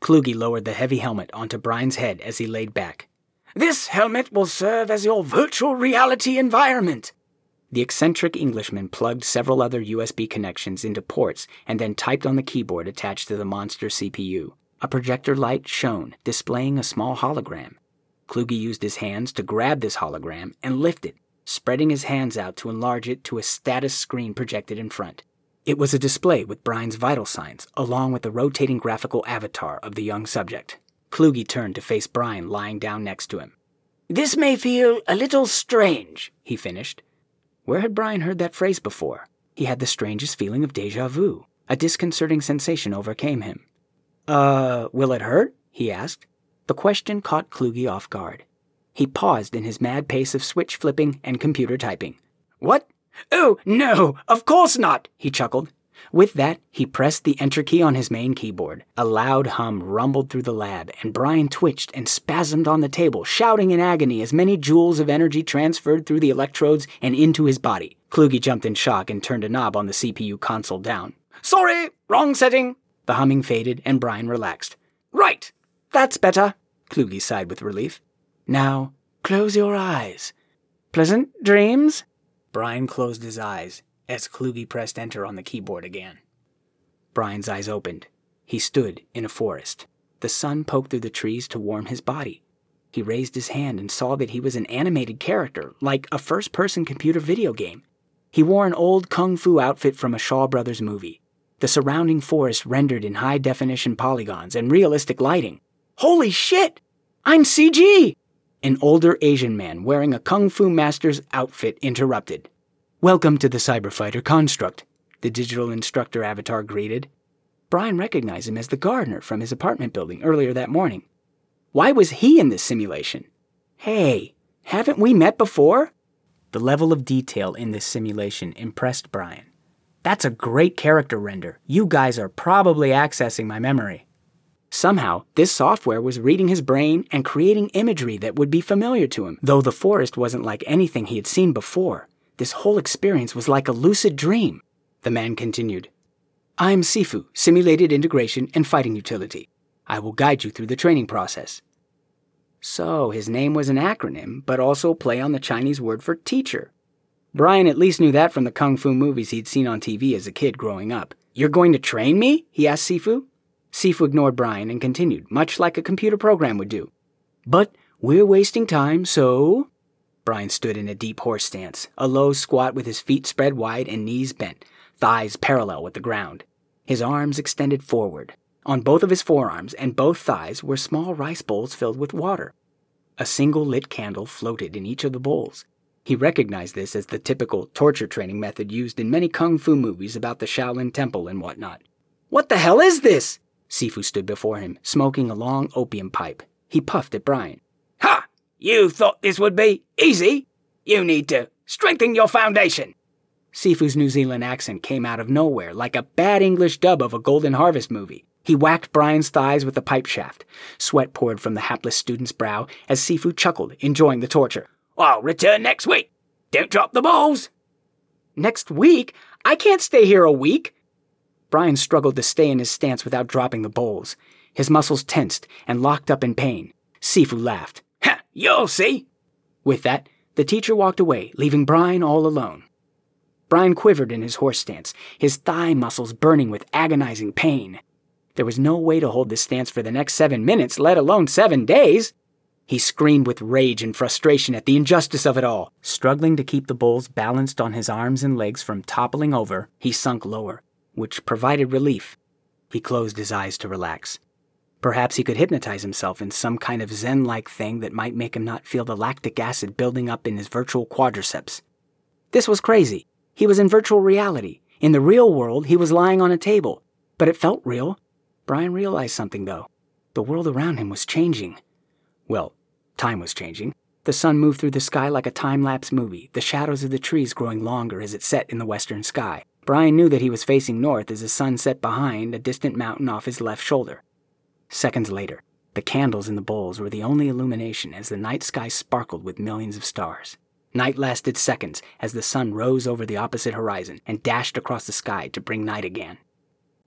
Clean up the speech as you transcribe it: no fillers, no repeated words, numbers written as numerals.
Kluge lowered the heavy helmet onto Brian's head as he laid back. "This helmet will serve as your virtual reality environment." The eccentric Englishman plugged several other USB connections into ports and then typed on the keyboard attached to the monster CPU. A projector light shone, displaying a small hologram. Kluge used his hands to grab this hologram and lift it, spreading his hands out to enlarge it to a status screen projected in front. It was a display with Brian's vital signs, along with the rotating graphical avatar of the young subject. Kluge turned to face Brian lying down next to him. "This may feel a little strange," he finished. Where had Brian heard that phrase before? He had the strangest feeling of déjà vu. A disconcerting sensation overcame him. Will it hurt?" he asked. The question caught Kluge off guard. He paused in his mad pace of switch flipping and computer typing. "What? Oh, no, of course not," he chuckled. With that, he pressed the enter key on his main keyboard. A loud hum rumbled through the lab, and Brian twitched and spasmed on the table, shouting in agony as many joules of energy transferred through the electrodes and into his body. Kluge jumped in shock and turned a knob on the CPU console down. "Sorry, wrong setting." The humming faded, and Brian relaxed. "Right, that's better," Kluge sighed with relief. "Now, close your eyes. Pleasant dreams?" Brian closed his eyes as Kluge pressed enter on the keyboard again. Brian's eyes opened. He stood in a forest. The sun poked through the trees to warm his body. He raised his hand and saw that he was an animated character, like a first-person computer video game. He wore an old kung fu outfit from a Shaw Brothers movie. The surrounding forest rendered in high-definition polygons and realistic lighting. "Holy shit! I'm CG!" An older Asian man wearing a kung fu master's outfit interrupted. "Welcome to the Cyberfighter construct," the digital instructor avatar greeted. Brian recognized him as the gardener from his apartment building earlier that morning. Why was he in this simulation? Hey, haven't we met before? The level of detail in this simulation impressed Brian. That's a great character render. You guys are probably accessing my memory. Somehow, this software was reading his brain and creating imagery that would be familiar to him, though the forest wasn't like anything he had seen before. This whole experience was like a lucid dream. The man continued. "I'm Sifu, Simulated Integration and Fighting Utility. I will guide you through the training process." So, his name was an acronym, but also a play on the Chinese word for teacher. Brian at least knew that from the kung fu movies he'd seen on TV as a kid growing up. "You're going to train me?" he asked Sifu. Sifu ignored Brian and continued, much like a computer program would do. "But we're wasting time, so..." Brian stood in a deep horse stance, a low squat with his feet spread wide and knees bent, thighs parallel with the ground. His arms extended forward. On both of his forearms and both thighs were small rice bowls filled with water. A single lit candle floated in each of the bowls. He recognized this as the typical torture training method used in many kung fu movies about the Shaolin Temple and whatnot. "What the hell is this?" Sifu stood before him, smoking a long opium pipe. He puffed at Brian. "Ha! You thought this would be easy? You need to strengthen your foundation." Sifu's New Zealand accent came out of nowhere like a bad English dub of a Golden Harvest movie. He whacked Brian's thighs with the pipe shaft. Sweat poured from the hapless student's brow as Sifu chuckled, enjoying the torture. "I'll return next week. Don't drop the balls." "Next week? I can't stay here a week." Brian struggled to stay in his stance without dropping the bowls. His muscles tensed and locked up in pain. Sifu laughed. "Ha! You'll see." With that, the teacher walked away, leaving Brian all alone. Brian quivered in his horse stance, his thigh muscles burning with agonizing pain. There was no way to hold this stance for the next 7 minutes, let alone 7 days. He screamed with rage and frustration at the injustice of it all. Struggling to keep the bowls balanced on his arms and legs from toppling over, he sunk lower, which provided relief. He closed his eyes to relax. Perhaps he could hypnotize himself in some kind of zen-like thing that might make him not feel the lactic acid building up in his virtual quadriceps. This was crazy. He was in virtual reality. In the real world, he was lying on a table. But it felt real. Brian realized something, though. The world around him was changing. Well, time was changing. The sun moved through the sky like a time-lapse movie, the shadows of the trees growing longer as it set in the western sky. Brian knew that he was facing north as the sun set behind a distant mountain off his left shoulder. Seconds later, the candles in the bowls were the only illumination as the night sky sparkled with millions of stars. Night lasted seconds as the sun rose over the opposite horizon and dashed across the sky to bring night again.